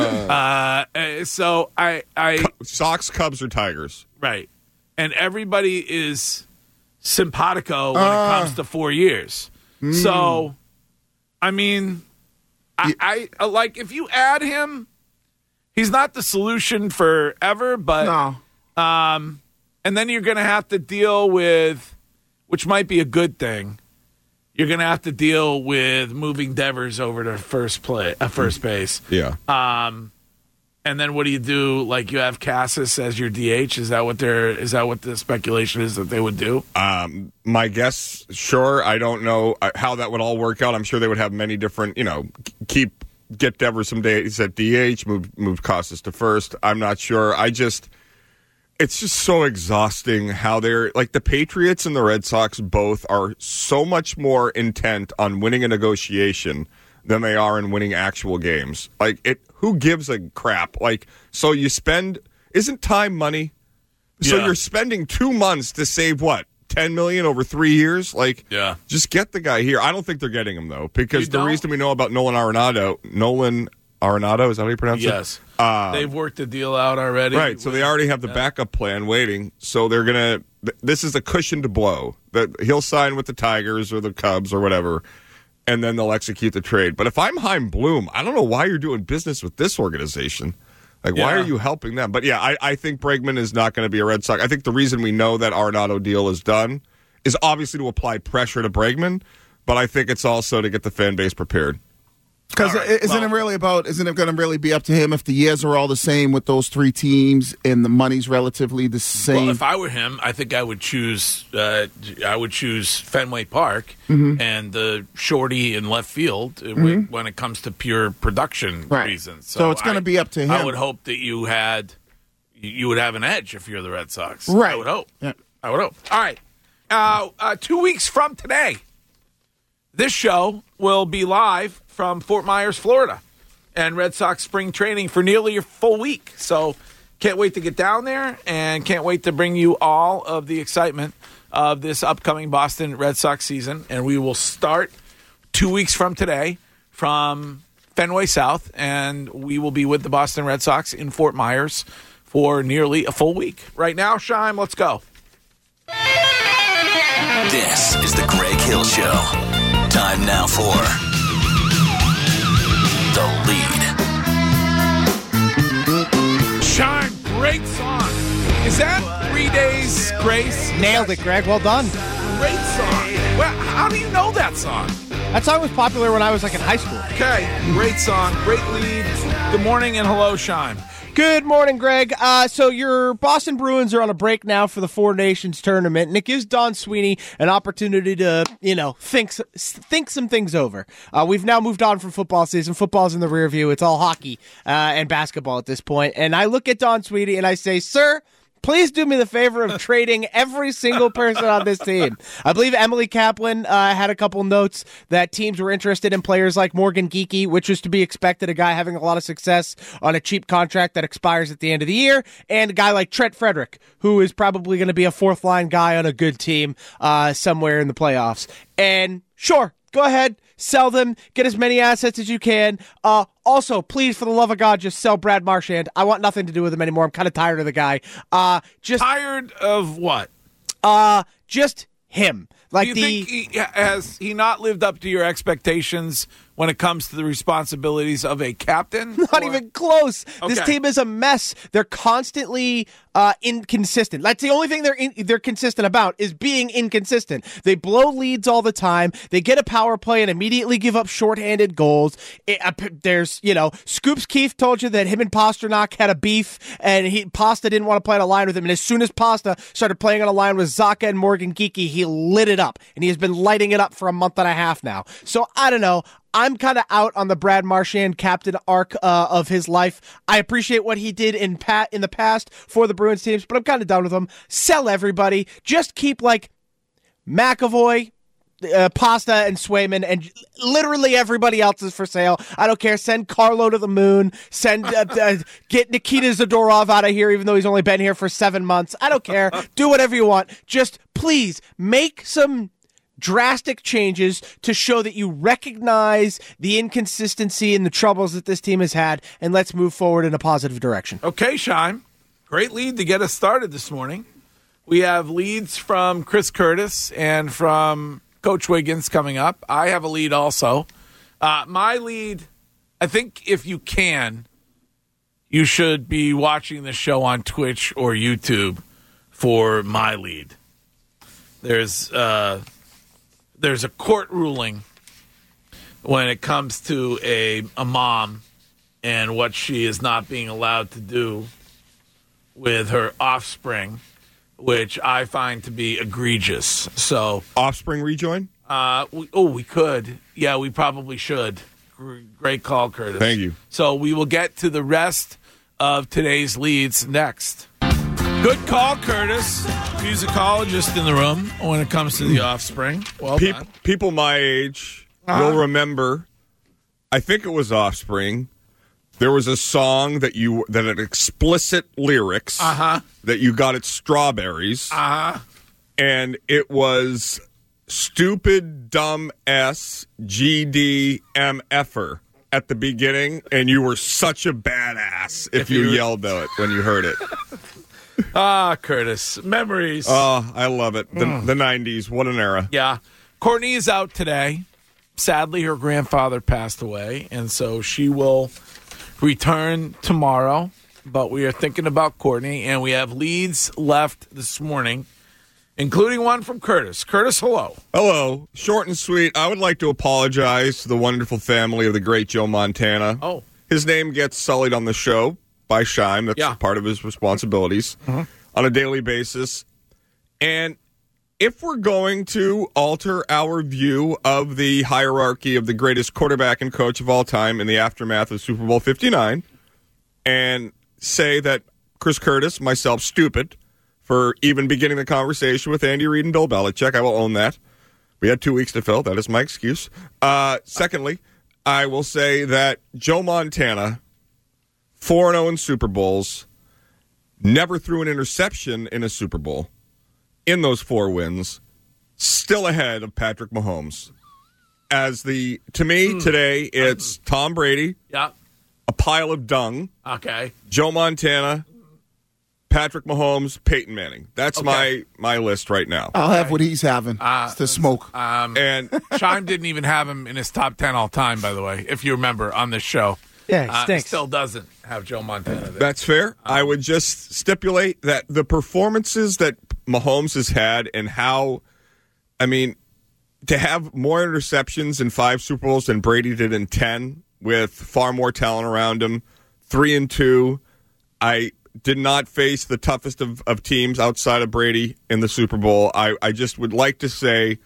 Uh, uh, so I, I, Sox, Cubs, or Tigers? right, and everybody is simpatico when Uh, it comes to four years. Mm. So, I mean, I, I, I like if you add him, he's not the solution forever, but no. um, and then you're going to have to deal with, which might be a good thing. You're going to have to deal with moving Devers over to first play, uh, first base. Yeah. Um, and then what do you do? Like you have Cassis as your D H. Is that what they're? Is that what the speculation is that they would do? Um, my guess, sure. I don't know how that would all work out. I'm sure they would have many different, you know, keep get Devers some days at D H, move move Casas to first. I'm not sure. I just, it's just so exhausting how they're like the Patriots and the Red Sox both are so much more intent on winning a negotiation than they are in winning actual games. Like it, who gives a crap? Like, so you spend, isn't time money? So Yeah. you're spending two months to save what? ten million over three years? Like, Yeah. just get the guy here. I don't think they're getting him though, because You the don't? reason we know about Nolan Arenado, Nolan Arenado, is that how you pronounce Yes. it? Uh, They've worked the deal out already. Right, so they already have the backup plan waiting. So they're gonna. Th- this is a cushion to blow. That he'll sign with the Tigers or the Cubs or whatever, and then they'll execute the trade. But if I'm Chaim Bloom, I don't know why you're doing business with this organization. Like, why Yeah. are you helping them? But yeah, I, I think Bregman is not going to be a Red Sox. I think the reason we know that Arenado deal is done is obviously to apply pressure to Bregman, but I think it's also to get the fan base prepared. Because right, isn't well- it really about? Isn't it going to really be up to him if the years are all the same with those three teams and the money's relatively the same? Well, if I were him, I think I would choose. Uh, I would choose Fenway Park Mhm. and the shorty in left field uh, Mhm. when it comes to pure production Right. reasons. So it's gonna I- be up to him. I would hope that you had you would have an edge if you're the Red Sox. Right. I would hope. Yeah. I would hope. All right. Uh, uh, two weeks from today, this show will be live from Fort Myers, Florida, and Red Sox spring training for nearly a full week. So can't wait to get down there and can't wait to bring you all of the excitement of this upcoming Boston Red Sox season. And we will start two weeks from today from Fenway South, and we will be with the Boston Red Sox in Fort Myers for nearly a full week. Right now, Shime, let's go. This is the Greg Hill Show. Time now for The Lead. Shime, great song. Is that Three Days Grace? Nailed it, Greg. Well done. Great song. Well, how do you know that song? That song was popular when I was like in high school. Okay, great song, great lead. Good morning and hello, Shime. Good morning, Greg. Uh, so your Boston Bruins are on a break now for the Four Nations tournament, and it gives Don Sweeney an opportunity to, you know, think think some things over. Uh, we've now moved on from football season. Football's in the rear view. It's all hockey uh, and basketball at this point. And I look at Don Sweeney and I say, sir, please do me the favor of trading every single person on this team. I believe Emily Kaplan uh, had a couple notes that teams were interested in players like Morgan Geekie, which was to be expected, a guy having a lot of success on a cheap contract that expires at the end of the year, and a guy like Trent Frederick, who is probably going to be a fourth-line guy on a good team uh, somewhere in the playoffs. And sure, go ahead, sell them, get as many assets as you can. Uh, also, please, for the love of God, just sell Brad Marchand. I want nothing to do with him anymore. I'm kind of tired of the guy. Uh, just tired of what? Uh, just him. Like do you the think he, has he not lived up to your expectations when it comes to the responsibilities of a captain? Not or? even close. Okay. This team is a mess. They're constantly uh, inconsistent. That's the only thing they're in, they're consistent about is being inconsistent. They blow leads all the time. They get a power play and immediately give up shorthanded goals. It, uh, there's, you know, Scoops Keefe told you that him and Pasternak had a beef, and he Pasta didn't want to play on a line with him. And as soon as Pasta started playing on a line with Zaka and Morgan Geekie, he lit it up, and he has been lighting it up for a month and a half now. So I don't know. I'm kind of out on the Brad Marchand captain arc uh, of his life. I appreciate what he did in pat in the past for the Bruins teams, but I'm kind of done with him. Sell everybody. Just keep like McAvoy, uh, Pasta, and Swayman, and literally everybody else is for sale. I don't care. Send Carlo to the moon. Send uh, uh, get Nikita Zadorov out of here, even though he's only been here for seven months. I don't care. Do whatever you want. Just please make some drastic changes to show that you recognize the inconsistency and the troubles that this team has had, and let's move forward in a positive direction. Okay, Shime. Great lead to get us started this morning. We have leads from Chris Curtis and from Coach Wiggins coming up. I have a lead also. Uh, my lead, I think if you can, you should be watching the show on Twitch or YouTube for my lead. There's uh, there's a court ruling when it comes to a, a mom and what she is not being allowed to do with her offspring, which I find to be egregious. So, offspring rejoin? Uh, we, oh, we could. Yeah, we probably should. Great call, Curtis. Thank you. So we will get to the rest of today's leads next. Good call, Curtis. Musicologist in the room when it comes to the offspring. Well Pe- done. People my age Uh-huh. will remember, I think it was Offspring, there was a song that you that had explicit lyrics Uh-huh. that you got at Strawberries. Uh-huh. And it was stupid, dumb S, G D, M, F-er at the beginning, and you were such a badass if, If you, you- yelled it when you heard it. Ah, Curtis. Memories. Oh, I love it. The, Mm. the nineties, what an era. Yeah. Courtney is out today. Sadly, her grandfather passed away, and so she will return tomorrow. But we are thinking about Courtney, and we have leads left this morning, including one from Curtis. Curtis, hello. Hello. Short and sweet. I would like to apologize to the wonderful family of the great Joe Montana. Oh. His name gets sullied on the show by Scheim. That's Yeah. part of his responsibilities Mhm. on a daily basis. And if we're going to alter our view of the hierarchy of the greatest quarterback and coach of all time in the aftermath of Super Bowl fifty-nine and say that Chris Curtis, myself, stupid for even beginning the conversation with Andy Reid and Bill Belichick, I will own that. We had two weeks to fill. That is my excuse. Uh, secondly, I will say that Joe Montana, four and oh in Super Bowls, never threw an interception in a Super Bowl. In those four wins, still ahead of Patrick Mahomes. As the to me Mm. today, it's Tom Brady, Yeah. a pile of dung, Okay. Joe Montana, Patrick Mahomes, Peyton Manning. That's Okay. my my list right now. I'll have what he's having. Uh, it's the smoke. Um, and Scheim didn't even have him in his top ten all time, by the way, if you remember on this show. Yeah, he Uh, stinks. still doesn't have Joe Montana there. That's fair. I would just stipulate that the performances that Mahomes has had and how, I mean, to have more interceptions in five Super Bowls than Brady did in ten with far more talent around him, three and two. I did not face the toughest of, of teams outside of Brady in the Super Bowl. I, I just would like to say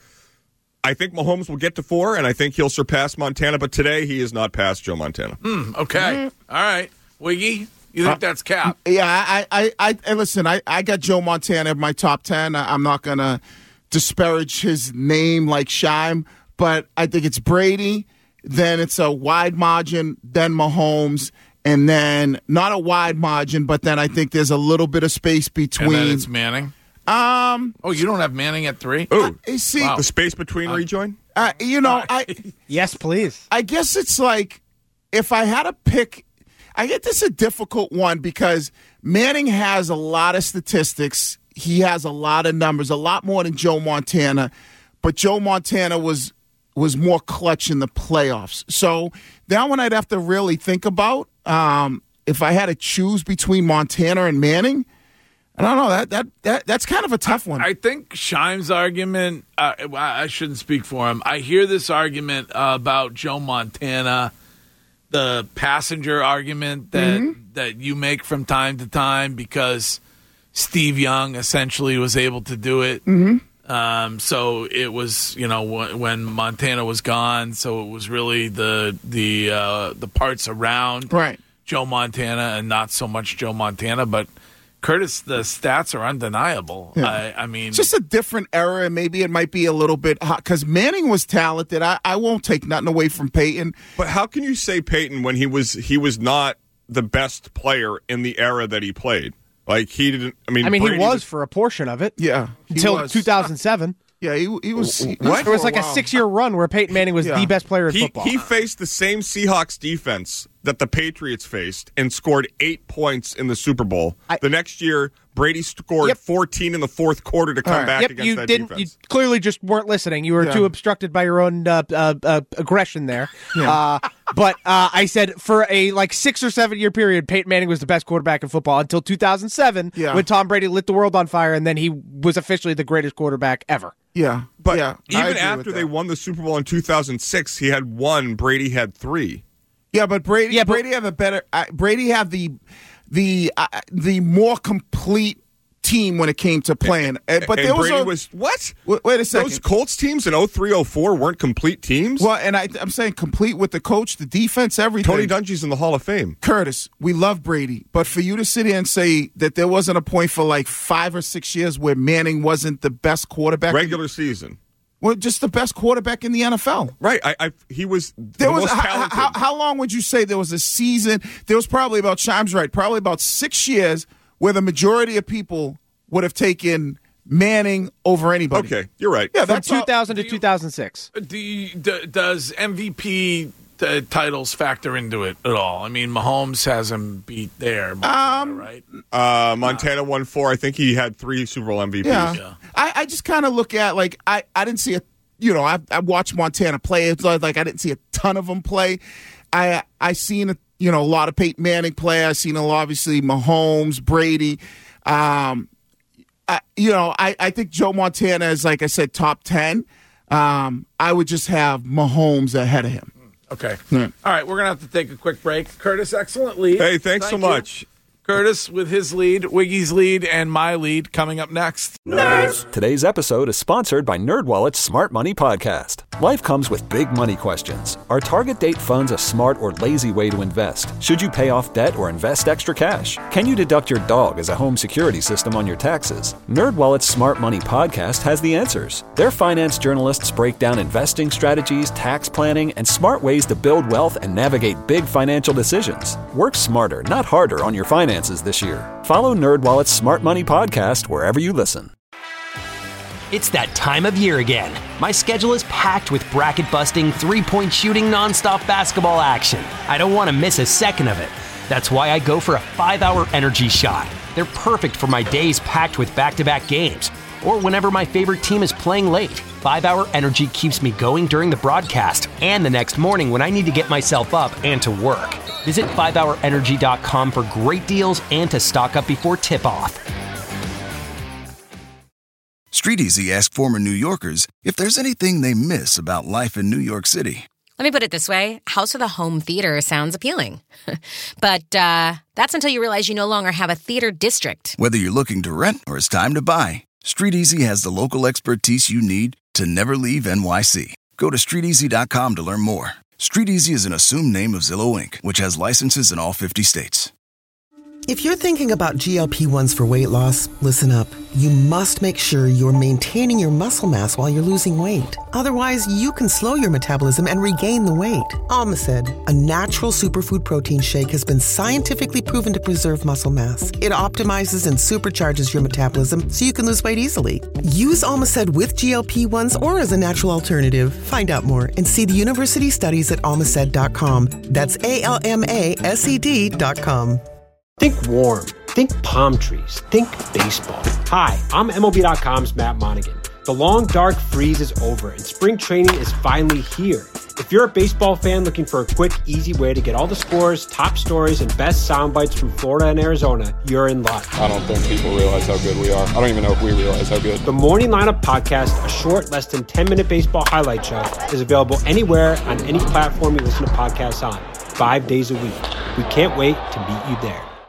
I think Mahomes will get to four, and I think he'll surpass Montana, but today he is not past Joe Montana. Hmm, okay. All right. Wiggy, you think Uh, that's cap? Yeah, I, I, I, I listen. I, I got Joe Montana in my top ten. I, I'm not gonna disparage his name like Scheim, but I think it's Brady. Then it's a wide margin. Then Mahomes, and then not a wide margin, but then I think there's a little bit of space And between. then it's Manning. Um. Oh, you don't have Manning at three? Ooh, I see. Wow. the space between rejoin? Uh, you know, I Yes, please. I guess it's like if I had to pick, I get this a difficult one because Manning has a lot of statistics. He has a lot of numbers, a lot more than Joe Montana, but Joe Montana was was more clutch in the playoffs. So that one I'd have to really think about. Um, if I had to choose between Montana and Manning, I don't know. That that that that's kind of a tough one. I think Scheim's argument, uh, I I shouldn't speak for him. I hear this argument uh, about Joe Montana, the passenger argument that, Mm-hmm. that you make from time to time because Steve Young essentially was able to do it. Mm-hmm. Um, so it was, you know, w- when Montana was gone, so it was really the the uh, the parts around Right. Joe Montana and not so much Joe Montana. But Curtis, the stats are undeniable. Yeah. I, I mean, It's just a different era, and maybe it might be a little bit hot because Manning was talented. I, I won't take nothing away from Peyton. But how can you say Peyton when he was he was not the best player in the era that he played? Like he didn't. I mean, I mean, Brady he was for a portion of it. Yeah, he Until was. two thousand seven. Yeah, he, he was. He, what? There was like a six-year run where Peyton Manning was Yeah. the best player in He, football. he faced the same Seahawks defense that the Patriots faced and scored eight points in the Super Bowl. I- the next year, Brady scored Yep. fourteen in the fourth quarter to come All right. back Yep, against you that didn't. defense. You clearly just weren't listening. You were Yeah. too obstructed by your own uh, uh, uh, aggression there. Yeah. Uh, but uh, I said for a like six or seven year period, Peyton Manning was the best quarterback in football until two thousand seven, Yeah. when Tom Brady lit the world on fire, and then he was officially the greatest quarterback ever. Yeah, But yeah, I even agree after with they that. won the Super Bowl in two thousand six, he had one. Brady had three. Yeah, but Brady. Yeah, but- Brady have a better. Uh, Brady had the the uh, the more complete team when it came to playing. Uh, but and there was Brady a, was what? Wait, wait a second. Those Colts teams in oh three oh four weren't complete teams. Well, and I, I'm saying complete with the coach, the defense, everything. Tony Dungy's in the Hall of Fame. Curtis, we love Brady, but for you to sit here and say that there wasn't a point for like five or six years where Manning wasn't the best quarterback, Regular season. well, just the best quarterback in the N F L. Right. I, I he was There the was most how, talented. how, how long would you say there was a season? There was probably about Chimes right, probably about six years where the majority of people would have taken Manning over anybody. Okay, you're right. Yeah, From that's all- two thousand to two thousand six. Do you, d- does M V P uh, titles factor into it at all? I mean, Mahomes has him beat there, Um, right? Uh, Montana won four. I think he had three Super Bowl M V Ps. Yeah. I, I just kind of look at, like, I, I didn't see a, you know, I, I watched Montana play. It's like I didn't see a ton of them play. I I seen, you know, a lot of Peyton Manning play. I seen, a lot, obviously, Mahomes, Brady. Um, I, you know, I, I think Joe Montana is, like I said, top ten. Um, I would just have Mahomes ahead of him. Okay. Yeah. All right, we're going to have to take a quick break. Curtis, excellent lead. Hey, thanks Thank so you. much. Curtis with his lead, Wiggy's lead, and my lead coming up next. Today's episode is sponsored by NerdWallet's Smart Money Podcast. Life comes with big money questions. Are target date funds a smart or lazy way to invest? Should you pay off debt or invest extra cash? Can you deduct your dog as a home security system on your taxes? NerdWallet's Smart Money Podcast has the answers. Their finance journalists break down investing strategies, tax planning, and smart ways to build wealth and navigate big financial decisions. Work smarter, not harder on your finances this year. Follow NerdWallet's Smart Money Podcast wherever you listen. It's that time of year again. My schedule is packed with bracket-busting, three-point shooting, nonstop basketball action. I don't want to miss a second of it. That's why I go for a five-hour energy shot. They're perfect for my days packed with back-to-back games, or whenever my favorite team is playing late. five-hour energy keeps me going during the broadcast and the next morning when I need to get myself up and to work. Visit five hour energy dot com for great deals and to stock up before tip-off. StreetEasy asked former New Yorkers if there's anything they miss about life in New York City. Let me put it this way. House with a home theater sounds appealing. But uh, that's until you realize you no longer have a theater district. Whether you're looking to rent or it's time to buy, StreetEasy has the local expertise you need to never leave N Y C. Go to street easy dot com to learn more. StreetEasy is an assumed name of Zillow Incorporated, which has licenses in all fifty states. If you're thinking about G L P ones for weight loss, listen up. You must make sure you're maintaining your muscle mass while you're losing weight. Otherwise, you can slow your metabolism and regain the weight. Almacid, a natural superfood protein shake, has been scientifically proven to preserve muscle mass. It optimizes and supercharges your metabolism so you can lose weight easily. Use Almacid with G L P ones or as a natural alternative. Find out more and see the university studies at almacid dot com. That's A L M A S E D dot com. Think warm. Think palm trees. Think baseball. Hi, I'm M L B dot com's Matt Monaghan. The long, dark freeze is over, and spring training is finally here. If you're a baseball fan looking for a quick, easy way to get all the scores, top stories, and best sound bites from Florida and Arizona, you're in luck. I don't think people realize how good we are. I don't even know if we realize how good. The Morning Lineup Podcast, a short, less than ten-minute baseball highlight show, is available anywhere on any platform you listen to podcasts on, five days a week. We can't wait to meet you there.